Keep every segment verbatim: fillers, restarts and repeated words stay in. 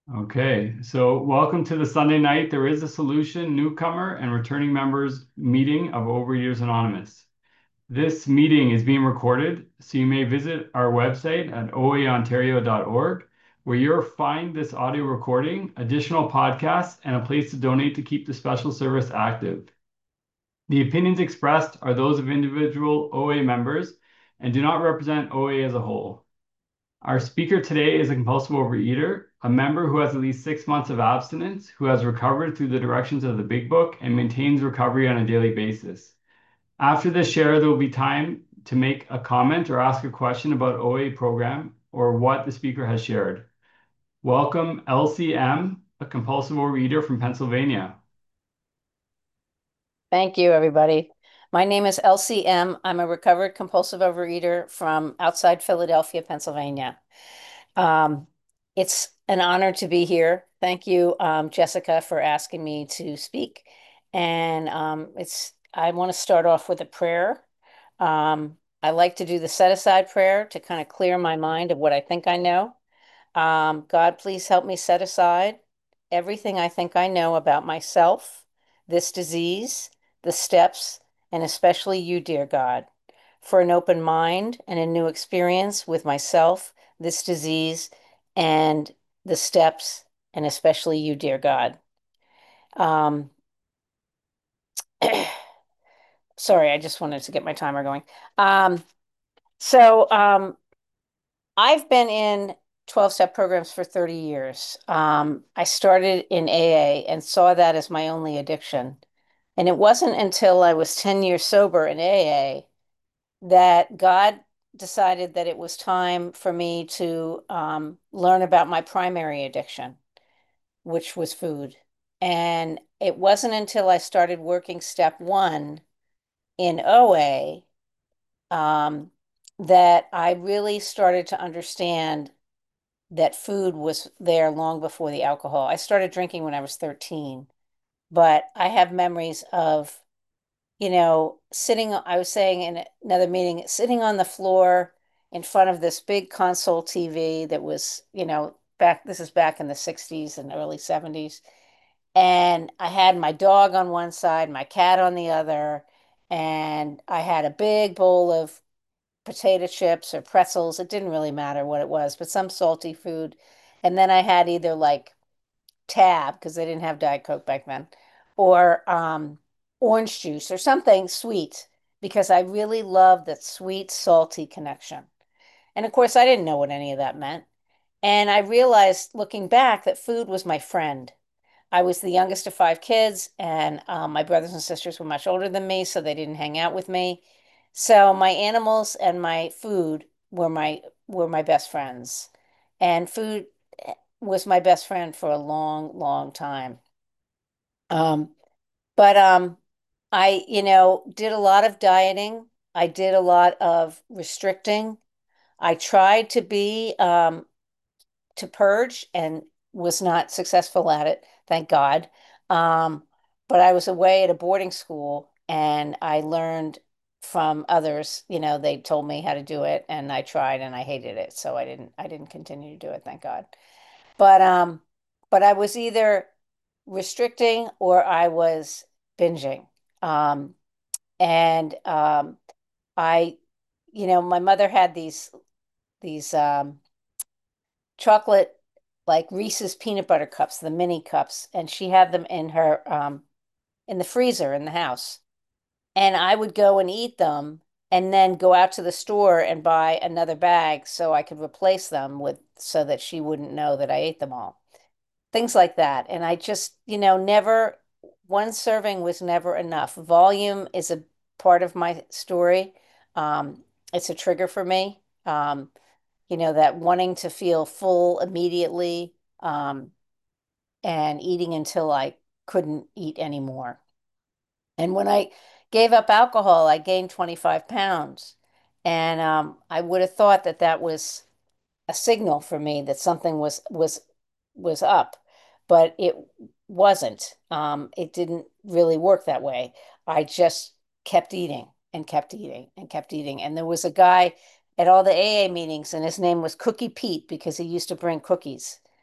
Okay, so welcome to the Sunday night There Is a Solution newcomer and returning members meeting of Overeaters Anonymous. This meeting is being recorded, so you may visit our website at o a ontario dot org, where you'll find this audio recording, additional podcasts, and a place to donate to keep the special service active. The opinions expressed are those of individual O A members and do not represent O A as a whole. Our speaker today is a compulsive overeater, a member who has at least six months of abstinence, who has recovered through the directions of the Big Book and maintains recovery on a daily basis. After this share, there will be time to make a comment or ask a question about O A program or what the speaker has shared. Welcome, L C M, a compulsive overeater from Pennsylvania. Thank you, everybody. My name is L C M. I'm a recovered compulsive overeater from outside Philadelphia, Pennsylvania. Um, it's an honor to be here. Thank you, um, Jessica, for asking me to speak. And um, it's I want to start off with a prayer. Um, I like to do the set aside prayer to kind of clear my mind of what I think I know. Um, God, please help me set aside everything I think I know about myself, this disease, the steps, and especially you, dear God, for an open mind and a new experience with myself, this disease, and the steps, and especially you, dear God. Um, sorry, I just wanted to get my timer going. Um, so, um, I've been in twelve step programs for thirty years. Um, I started in A A and saw that as my only addiction. And it wasn't until I was ten years sober in A A that God decided that it was time for me to um, learn about my primary addiction, which was food. And it wasn't until I started working step one in O A um, that I really started to understand that food was there long before the alcohol. I started drinking when I was thirteen, but I have memories of, you know, sitting, I was saying in another meeting, sitting on the floor in front of this big console T V that was, you know, back, this is back in the sixties and early seventies. And I had my dog on one side, my cat on the other, and I had a big bowl of potato chips or pretzels. It didn't really matter what it was, but some salty food. And then I had either like Tab, because they didn't have Diet Coke back then, or um, orange juice or something sweet, because I really loved that sweet, salty connection. And of course, I didn't know what any of that meant. And I realized looking back that food was my friend. I was the youngest of five kids, and um, my brothers and sisters were much older than me, so they didn't hang out with me. So my animals and my food were my were my best friends, and food eh, was my best friend for a long, long time. Um, but um, I, you know, did a lot of dieting. I did a lot of restricting. I tried to be um, to purge and was not successful at it, thank God. Um, but I was away at a boarding school and I learned from others, you know, they told me how to do it and I tried and I hated it. So I didn't I didn't continue to do it, thank God. But um but I was either restricting or I was binging. Um and um I you know, my mother had these these um chocolate like Reese's peanut butter cups, the mini cups, and she had them in her um in the freezer in the house. And I would go and eat them and then go out to the store and buy another bag so I could replace them with so that she wouldn't know that I ate them all. Things like that. And I just, you know, never one serving was never enough. Volume is a part of my story. Um, it's a trigger for me. Um, you know, that wanting to feel full immediately, um, and eating until I couldn't eat anymore. And when I gave up alcohol, I gained twenty-five pounds. And um, I would have thought that that was a signal for me that something was was was up, but it wasn't. Um, it didn't really work that way. I just kept eating and kept eating and kept eating. And there was a guy at all the A A meetings, and his name was Cookie Pete because he used to bring cookies.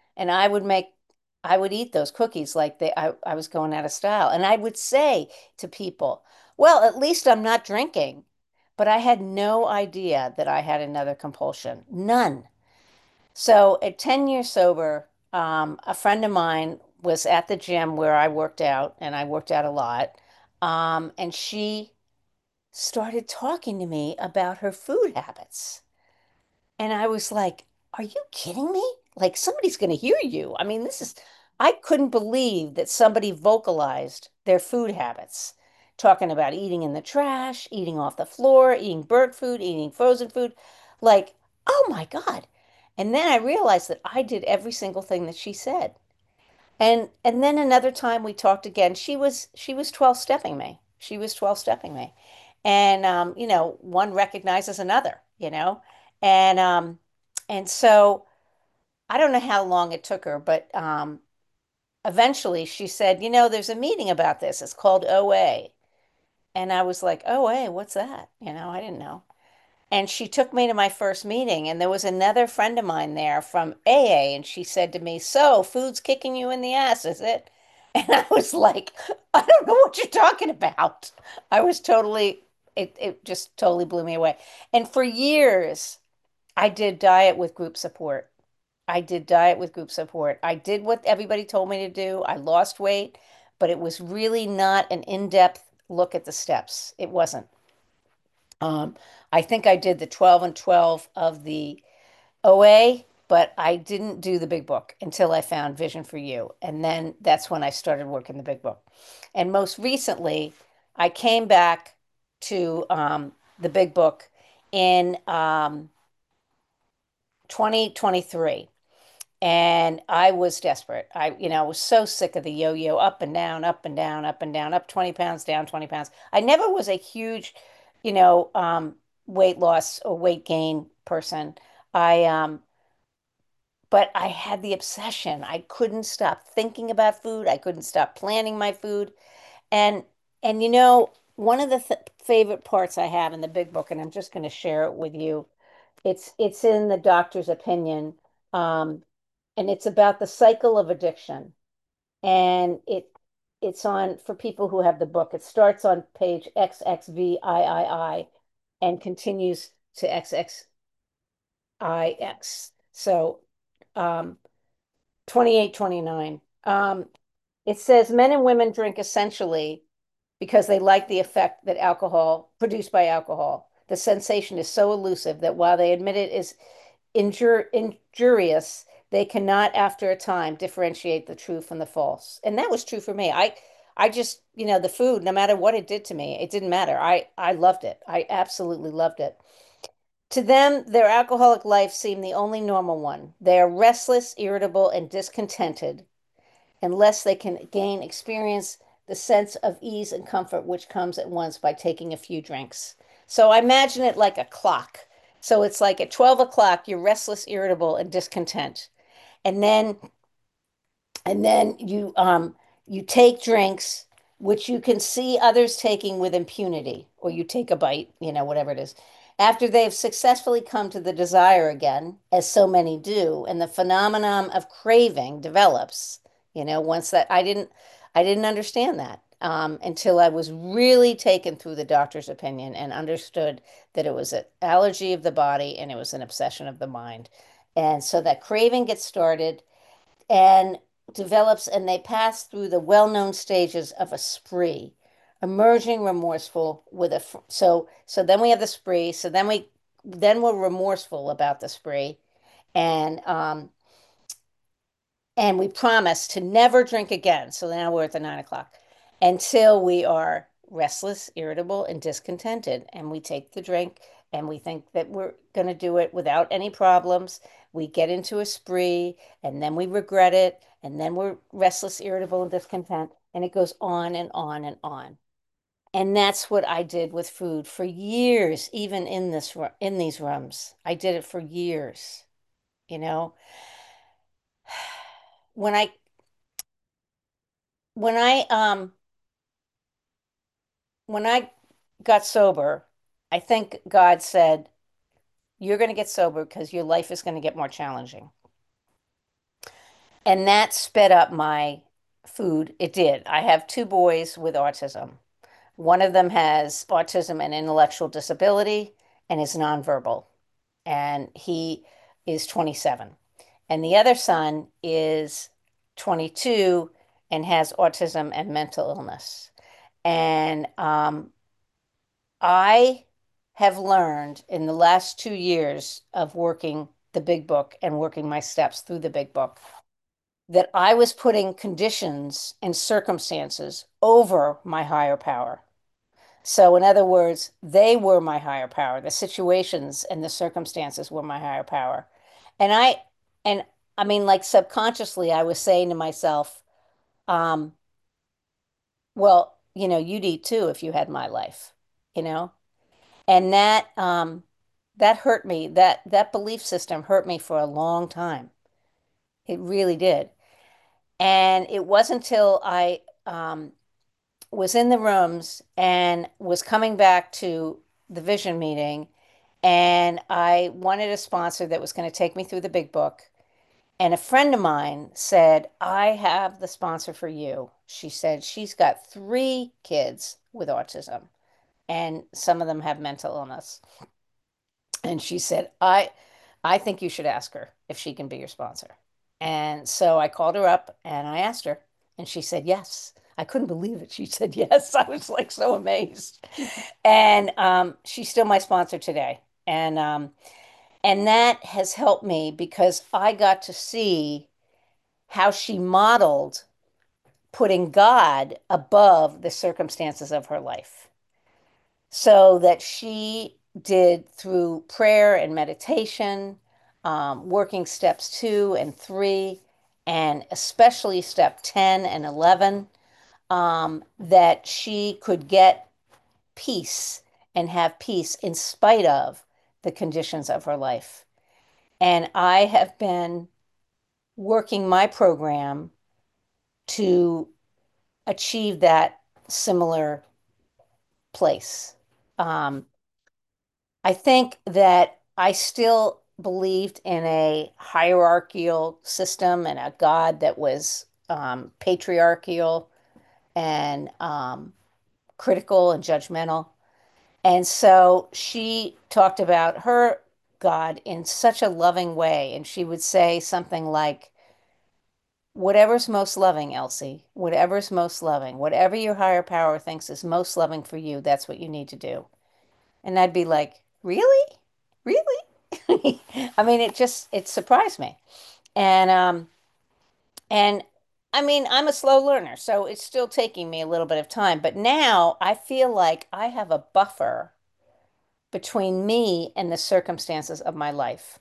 And I would make, I would eat those cookies like they, I, I was going out of style. And I would say to people, well, at least I'm not drinking. But I had no idea that I had another compulsion. None. So at ten years sober, um, a friend of mine was at the gym where I worked out, and I worked out a lot. Um, and she started talking to me about her food habits. And I was like, are you kidding me? Like somebody's going to hear you. I mean, this is, I couldn't believe that somebody vocalized their food habits, talking about eating in the trash, eating off the floor, eating burnt food, eating frozen food. Like, oh my God. And then I realized that I did every single thing that she said. And and then another time we talked again. She was she was twelve stepping me. She was twelve stepping me. And um, you know, one recognizes another, you know. And um and so I don't know how long it took her, but um eventually she said, "You know, there's a meeting about this. It's called O A." And I was like, "O A, what's that?" You know, I didn't know. And she took me to my first meeting, and there was another friend of mine there from A A, and she said to me, "So, food's kicking you in the ass, is it?" And I was like, "I don't know what you're talking about." I was totally, it, it just totally blew me away. And for years, I did diet with group support. I did diet with group support. I did what everybody told me to do. I lost weight, but it was really not an in-depth look at the steps. It wasn't. Um, I think I did the twelve and twelve of the O A, but I didn't do the big book until I found Vision for You. And then that's when I started working the big book. And most recently, I came back to um, the big book in um, twenty twenty-three. And I was desperate. I, you know, was so sick of the yo-yo up and down, up and down, up and down, up twenty pounds, down twenty pounds. I never was a huge, you know, um, weight loss or weight gain person. I, um, but I had the obsession. I couldn't stop thinking about food. I couldn't stop planning my food. And, and you know, one of the th favorite parts I have in the big book, and I'm just going to share it with you. It's, it's in the doctor's opinion. Um, and it's about the cycle of addiction. And it it's on for people who have the book. It starts on page X X V I I I and continues to X X I X. So um, twenty-eight, twenty-nine. Um, it says men and women drink essentially because they like the effect that alcohol produced by alcohol. The sensation is so elusive that while they admit it is injur injurious, they cannot, after a time, differentiate the true from the false. And that was true for me. I I just, you know, the food, no matter what it did to me, it didn't matter. I I loved it. I absolutely loved it. To them, their alcoholic life seemed the only normal one. They are restless, irritable, and discontented unless they can gain experience the sense of ease and comfort which comes at once by taking a few drinks. So I imagine it like a clock. So it's like at twelve o'clock, you're restless, irritable, and discontent. And then and then you um you take drinks which you can see others taking with impunity, or you take a bite, you know, whatever it is. After they've successfully come to the desire again, as so many do, and the phenomenon of craving develops, you know, once that I didn't I didn't understand that um, until I was really taken through the doctor's opinion and understood that it was an allergy of the body and it was an obsession of the mind. And so that craving gets started and develops, and they pass through the well-known stages of a spree, emerging remorseful with a so so then we have the spree, so then we then we're remorseful about the spree, and um and we promise to never drink again. So now we're at the nine o'clock until we are restless, irritable, and discontented. And we take the drink and we think that we're going to do it without any problems. We get into a spree and then we regret it. And then we're restless, irritable, and discontent. And it goes on and on and on. And that's what I did with food for years, even in this in these rooms. I did it for years, you know. When I when I um when I got sober, I think God said, "You're going to get sober because your life is going to get more challenging." And that sped up my food. It did. I have two boys with autism. One of them has autism and intellectual disability and is nonverbal, and he is twenty-seven. And the other son is twenty-two and has autism and mental illness. And um, I have learned in the last two years of working the big book and working my steps through the big book that I was putting conditions and circumstances over my higher power. So, in other words, they were my higher power. The situations and the circumstances were my higher power. And I, and I mean, like subconsciously, I was saying to myself, um, well, you know, you'd eat too if you had my life, you know? And that, um, that hurt me. That, that belief system hurt me for a long time. It really did. And it wasn't until I, um, was in the rooms and was coming back to the vision meeting, and I wanted a sponsor that was going to take me through the big book. And a friend of mine said, I have the sponsor for you. She said she's got three kids with autism, and some of them have mental illness. And she said, I I think you should ask her if she can be your sponsor. And so I called her up and I asked her, and she said yes. I couldn't believe it. She said yes. I was like so amazed. And um, she's still my sponsor today. And um, and that has helped me because I got to see how she modeled putting God above the circumstances of her life. So that she did through prayer and meditation, um, working steps two and three, and especially step ten and eleven, um, that she could get peace and have peace in spite of the conditions of her life. And I have been working my program to achieve that similar place. Um, I think that I still believed in a hierarchical system and a God that was um, patriarchal and um, critical and judgmental. And so she talked about her God in such a loving way. And she would say something like, whatever's most loving, Elsie, whatever's most loving, whatever your higher power thinks is most loving for you, that's what you need to do. And I'd be like, really? Really? I mean, it just it surprised me. And um and I mean, I'm a slow learner, so it's still taking me a little bit of time, but now I feel like I have a buffer between me and the circumstances of my life.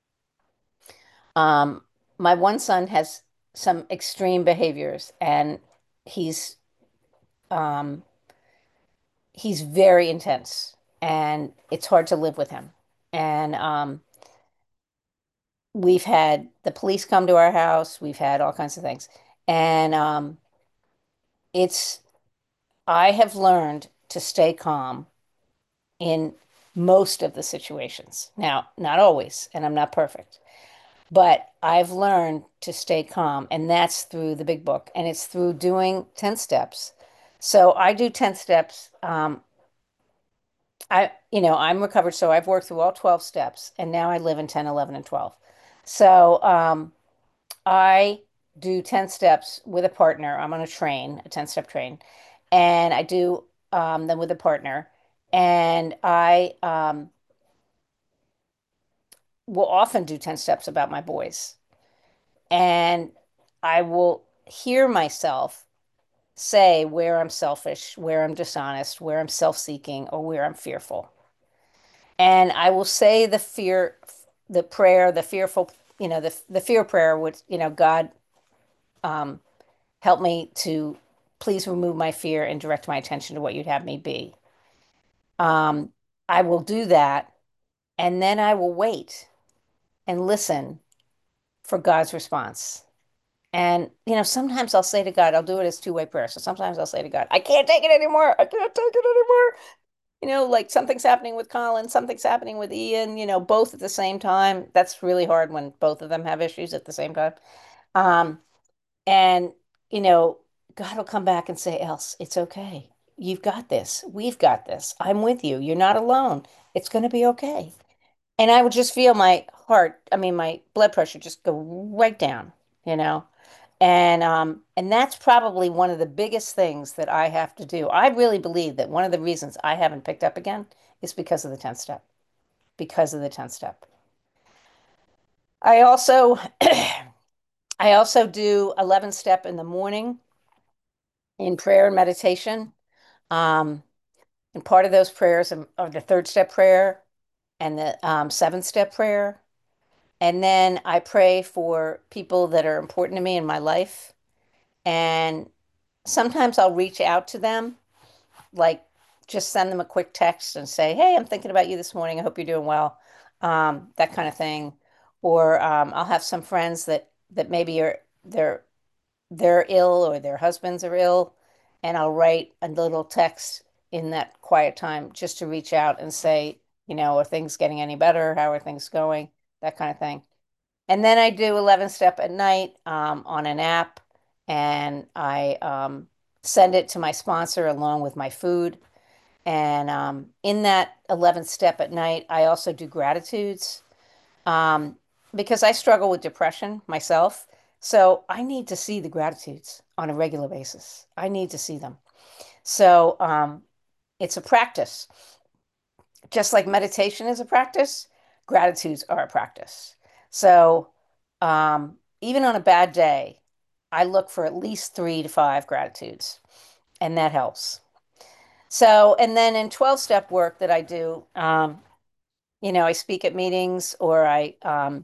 Um, my one son has some extreme behaviors and he's um he's very intense and it's hard to live with him. And um we've had the police come to our house. We've had all kinds of things. And um, it's, I have learned to stay calm in most of the situations. Now, not always, and I'm not perfect, but I've learned to stay calm. And that's through the big book, and it's through doing ten steps. So I do ten steps. Um, I, you know, I'm recovered, so I've worked through all twelve steps, and now I live in ten, eleven, and twelve. So, um, I do ten steps with a partner. I'm on a train, a ten step train, and I do um, them with a partner. And I um, will often do ten steps about my boys. And I will hear myself say where I'm selfish, where I'm dishonest, where I'm self-seeking, or where I'm fearful. And I will say the fear, the prayer, the fearful, you know, the the fear prayer, which, you know, God, um, help me to please remove my fear and direct my attention to what you'd have me be. Um, I will do that, and then I will wait and listen for God's response. And, you know, sometimes I'll say to God, I'll do it as two-way prayer. So sometimes I'll say to God, I can't take it anymore. I can't take it anymore. You know, like something's happening with Colin, something's happening with Ian, you know, both at the same time. That's really hard when both of them have issues at the same time. Um, and, you know, God will come back and say, Else, it's okay. You've got this. We've got this. I'm with you. You're not alone. It's going to be okay. And I would just feel my heart, I mean, my blood pressure just go right down, you know? And um, and that's probably one of the biggest things that I have to do. I really believe that one of the reasons I haven't picked up again is because of the tenth step, because of the tenth step. I also I also do eleven step in the morning in prayer and meditation. Um, and part of those prayers are are the third step prayer and the um, seventh step prayer. And then I pray for people that are important to me in my life. And sometimes I'll reach out to them, like just send them a quick text and say, "Hey, I'm thinking about you this morning. I hope you're doing well." Um, that kind of thing. Or um, I'll have some friends that that maybe are they're they're ill or their husbands are ill, and I'll write a little text in that quiet time just to reach out and say, you know, are things getting any better? How are things going? That kind of thing. And then I do eleven step at night um, on an app, and I um, send it to my sponsor along with my food. And um, in that eleventh step at night, I also do gratitudes um, because I struggle with depression myself. So I need to see the gratitudes on a regular basis. I need to see them. So um, it's a practice. Just like meditation is a practice, gratitudes are a practice. So um, even on a bad day, I look for at least three to five gratitudes, and that helps. So, and then in twelve step work that I do, um, you know, I speak at meetings or I, um,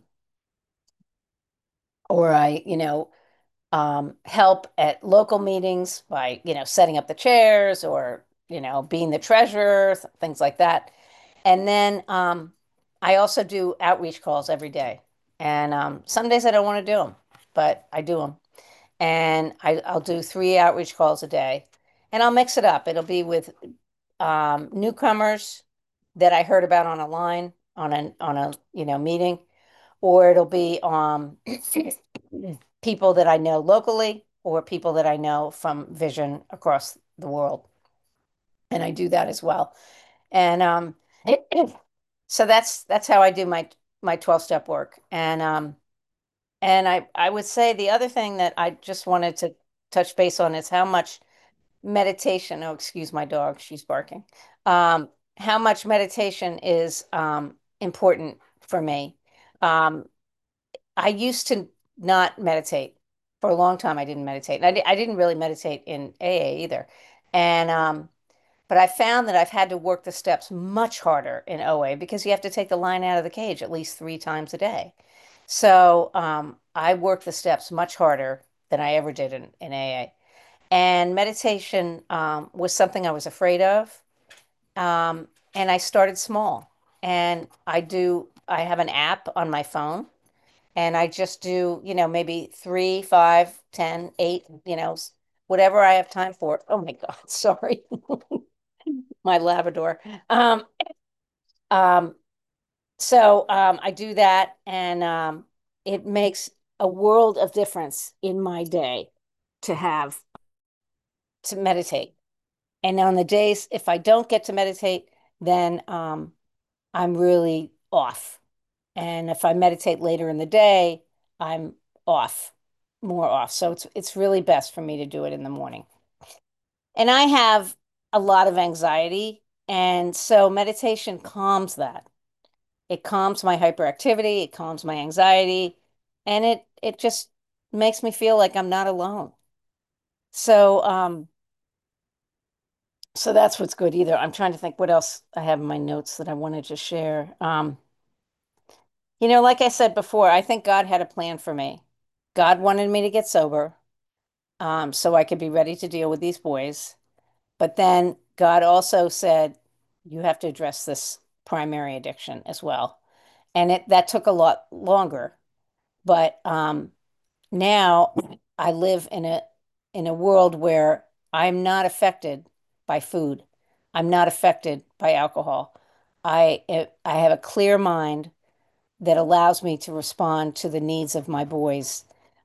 or I, you know, um, help at local meetings by, you know, setting up the chairs or, you know, being the treasurer, th- things like that. And then um, I also do outreach calls every day. And um, some days I don't want to do them, but I do them. And I, I'll do three outreach calls a day. And I'll mix it up. It'll be with um, newcomers that I heard about on a line, on a on a you know meeting, or it'll be um, people that I know locally or people that I know from Vision across the world. And I do that as well. And um, so that's that's how I do my my twelve step work. And um, and I I would say the other thing that I just wanted to touch base on is how much meditation, oh, excuse my dog, she's barking. Um, how much meditation is um, important for me. Um, I used to not meditate for a long time. I didn't meditate. And I, di- I didn't really meditate in A A either. And um, but I found that I've had to work the steps much harder in O A because you have to take the line out of the cage at least three times a day. So um, I work the steps much harder than I ever did in, in A A. And meditation um, was something I was afraid of. Um, and I started small. And I do, I have an app on my phone and I just do, you know, maybe three, five, ten, eight, you know, s- whatever I have time for. Oh my God, sorry, my Labrador. Um, um, so um, I do that and um, it makes a world of difference in my day to have to meditate. And on the days, if I don't get to meditate, then um, I'm really off. And if I meditate later in the day, I'm off, more off. So it's it's really best for me to do it in the morning. And I have a lot of anxiety, and so meditation calms that. It calms my hyperactivity, it calms my anxiety, and it it just makes me feel like I'm not alone. So um so that's what's good either. I'm trying to think what else I have in my notes that I wanted to share. Um, you know, like I said before, I think God had a plan for me. God wanted me to get sober, um, so I could be ready to deal with these boys. But then God also said, you have to address this primary addiction as well. And it that took a lot longer. But um, now I live in a in a world where I'm not affected by food. I'm not affected by alcohol. I eh, I have a clear mind that allows me to respond to the needs of my boys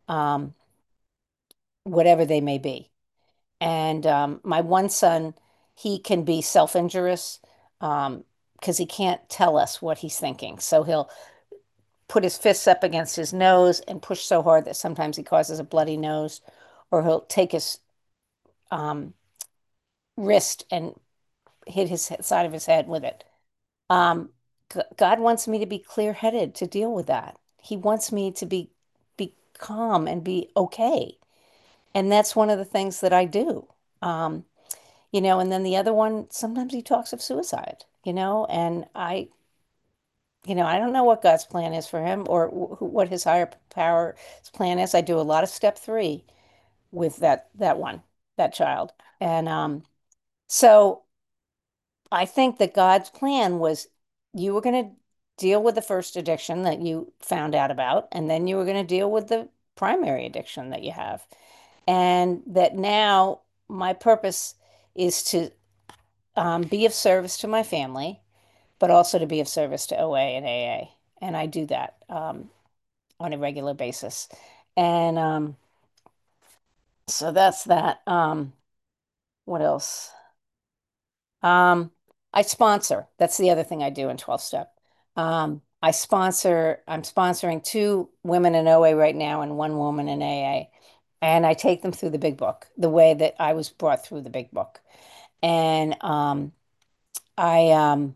um, whatever they may be. And um, my one son, he can be self-injurious um, because he can't tell us what he's thinking. So he'll put his fists up against his nose and push so hard that sometimes he causes a bloody nose, or he'll take his um, wrist and hit his side of his head with it. Um, God wants me to be clear-headed to deal with that. He wants me to be be calm and be okay. And that's one of the things that I do. Um, you know, and then the other one, sometimes he talks of suicide, you know, and I, you know, I don't know what God's plan is for him or wh what his higher power's plan is. I do a lot of step three with that that one, that child. And um, so I think that God's plan was you were going to deal with the first addiction that you found out about, and then you were going to deal with the primary addiction that you have. And that now my purpose is to um, be of service to my family, but also to be of service to O A and A A. And I do that um, on a regular basis. And um, so that's that. Um, what else? Um, I sponsor. That's the other thing I do in twelve step. Um, I sponsor, I'm sponsoring two women in O A right now and one woman in A A. And I take them through the big book, the way that I was brought through the big book. And um, I, um,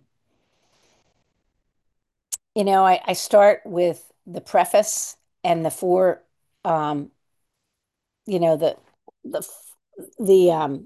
you know, I, I start with the preface and the four, um, you know, the the the um,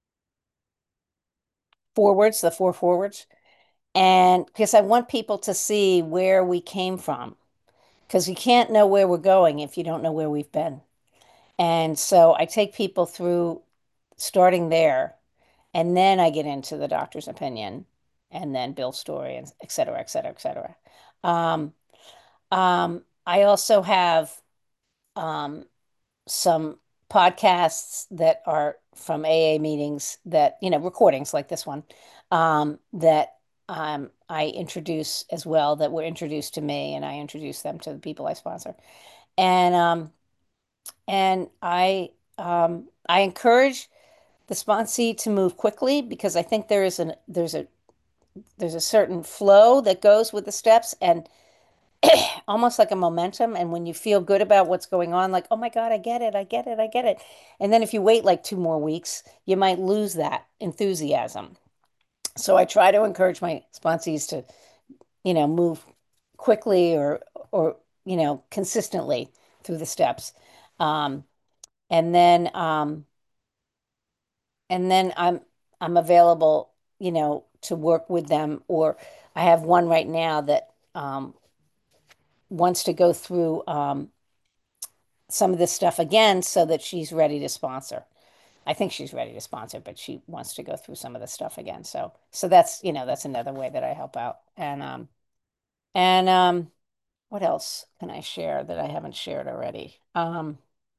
forwards, the four forwards, and because I want people to see where we came from, because you can't know where we're going if you don't know where we've been. And so I take people through starting there, and then I get into the doctor's opinion, and then Bill's story, and et cetera, et cetera, et cetera. Um, um, I also have um, some podcasts that are from A A meetings that, you know, recordings like this one, um, that um, I introduce as well, that were introduced to me, and I introduce them to the people I sponsor. And um, and I um, I encourage the sponsee to move quickly because I think there is an there's a there's a certain flow that goes with the steps and almost like a momentum. And when you feel good about what's going on, like, oh my God, I get it, I get it, I get it. And then if you wait like two more weeks, you might lose that enthusiasm. So I try to encourage my sponsees to, you know, move quickly or or you know, consistently through the steps. Um, and then um, and then I'm I'm available, you know, to work with them. Or I have one right now that um, wants to go through um, some of this stuff again so that she's ready to sponsor. I think she's ready to sponsor, but she wants to go through some of the stuff again. So so that's, you know, that's another way that I help out. And um and um what else can I share that I haven't shared already? Um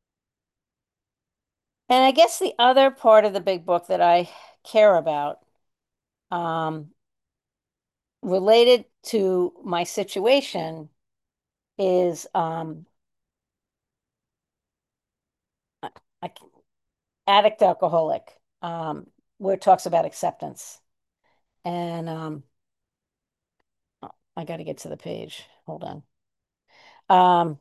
and I guess the other part of the big book that I care about um related to my situation is um I, addict alcoholic, um where it talks about acceptance. And um oh, I got to get to the page. Hold on. Um,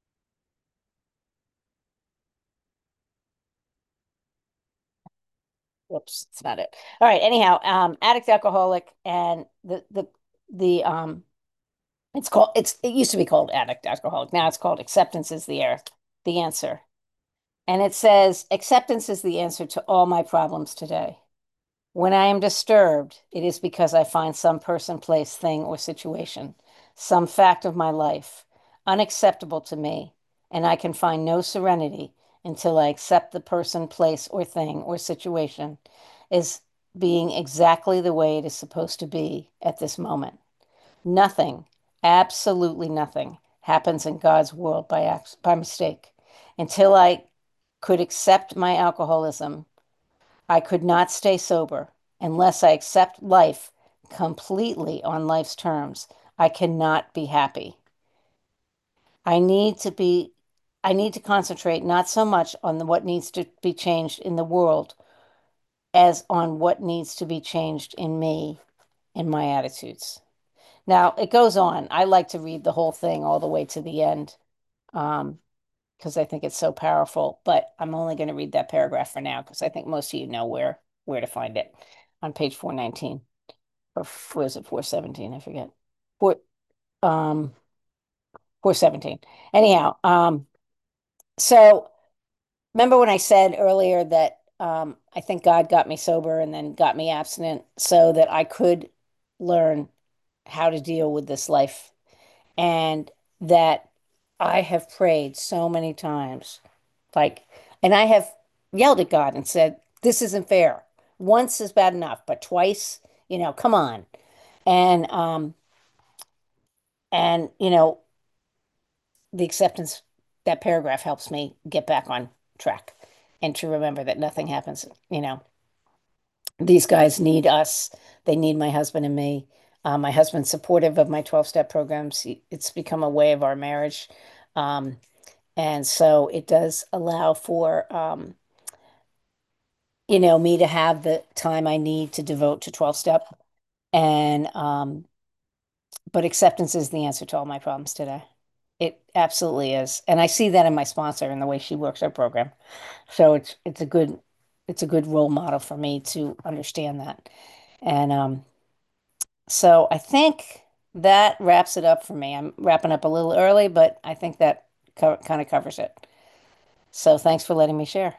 whoops, it's not it. All right. Anyhow, um, addict alcoholic, and the the the um, it's called it's it used to be called addict alcoholic. Now it's called acceptance is the air, the answer. And it says acceptance is the answer to all my problems today. When I am disturbed, it is because I find some person, place, thing, or situation, some fact of my life, unacceptable to me, and I can find no serenity until I accept the person, place, or thing, or situation as being exactly the way it is supposed to be at this moment. Nothing, absolutely nothing, happens in God's world by, ac- by mistake. Until I could accept my alcoholism, I could not stay sober unless I accept life completely on life's terms. I cannot be happy. I need to be, I need to concentrate not so much on the, what needs to be changed in the world as on what needs to be changed in me and my attitudes. Now, it goes on. I like to read the whole thing all the way to the end, um, because I think it's so powerful. But I'm only going to read that paragraph for now because I think most of you know where where to find it on page four nineteen or was it four seventeen? I forget. Four um four seventeen. Anyhow, um, so remember when I said earlier that um, I think God got me sober and then got me abstinent so that I could learn how to deal with this life, and that I have prayed so many times, like, and I have yelled at God and said, "This isn't fair. Once is bad enough, but twice, you know, come on." And um, and you know, the acceptance, that paragraph helps me get back on track and to remember that nothing happens, you know. These guys need us. They need my husband and me. Uh, my husband's supportive of my twelve step programs. He, it's become a way of our marriage. Um, and so it does allow for, um, you know, me to have the time I need to devote to twelve step. And, um, but acceptance is the answer to all my problems today. It absolutely is. And I see that in my sponsor and the way she works her program. So it's, it's a good, it's a good role model for me to understand that. And, um, So I think that wraps it up for me. I'm wrapping up a little early, but I think that co kind of covers it. So thanks for letting me share.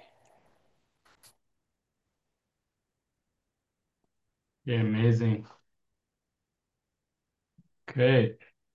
Yeah, amazing. Okay.